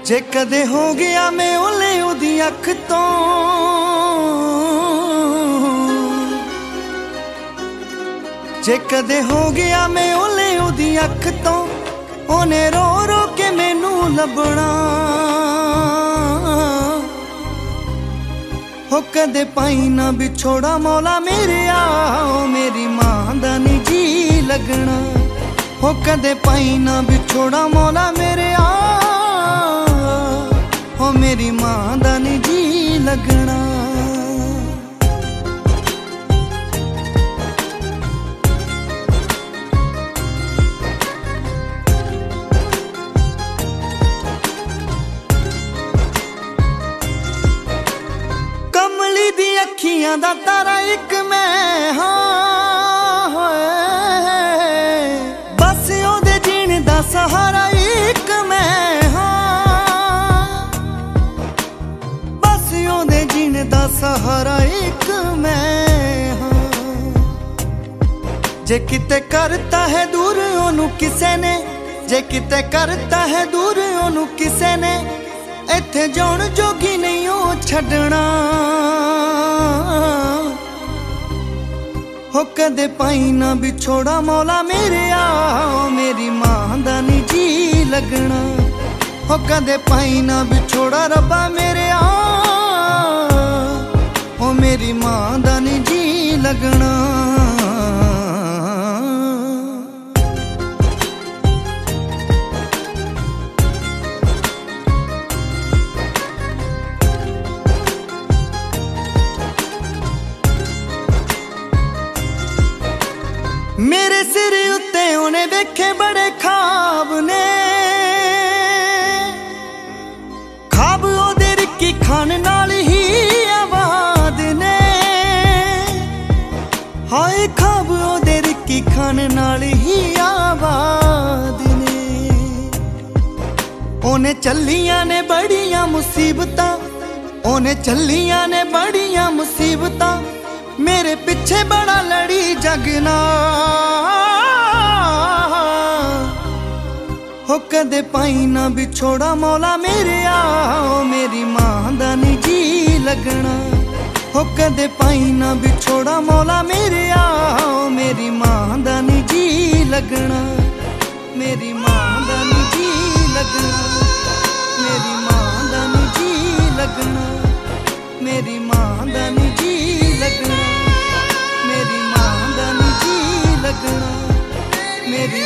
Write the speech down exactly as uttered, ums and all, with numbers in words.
जे कदे हो गया मैं ओले ओदी अख तो, जे कदे हो गया मैं ओले ओदी अख तो, ओने रो रो के मैनू लभना। हो कदे पाई ना बिछोड़ा मौला मेरे आ, मेरी मां दा नी जी लगना। हो कदे पाई ना बिछोड़ा मौला मेरे आ, हो मेरी मां दा नी जी लगना। कमली दी अखियां दा तारा एक मैं हाँ, बस ओदे जीण दा सहारा एक मैं हाँ, बस ओदे जीण दा सहारा एक मैं हाँ। जे किते करता है दूर ओनू किसे ने, जे किते करता है दूर ओनू किसे ने, इत्थे जाण जोगी नहीं ओ छड्डना। हो कदे पाई ना बिछोड़ा मौला मेरे आ, मेरी मां दा नी जी लगना। हो कदे पाई ना बिछोड़ा रब्बा मेरे आ, हो मेरी मां दा नी जी लगना। मेरे सिर उत्ते उन्हें वेखे बड़े ख्वाब ने, ख्वाब ओदे रिक्की खान नाल ही आबाद ने। हाय ख्वाब ओदे रिक्की खान नाल ही आबाद ने। ओने चलियां ने बड़ियां मुसीबतां, ओने चलियां ने बड़ियां मुसीबतां, मेरे पिछे बड़ा लड़ी जगना। हो कदे पाई ना बिछोड़ा मौला मेरे आ, मेरी मां दा नी जी लगना। हो कदे पाई ना बिछोड़ा मौला मेरे आ, मेरी मां दा नी जी लगना। मेरी मां दा नी जी लगना, मेरी मां दा नी जी लगना, मेरी मां दा नी जी लगना, मेरी मां दा नी जी लगना, मेरी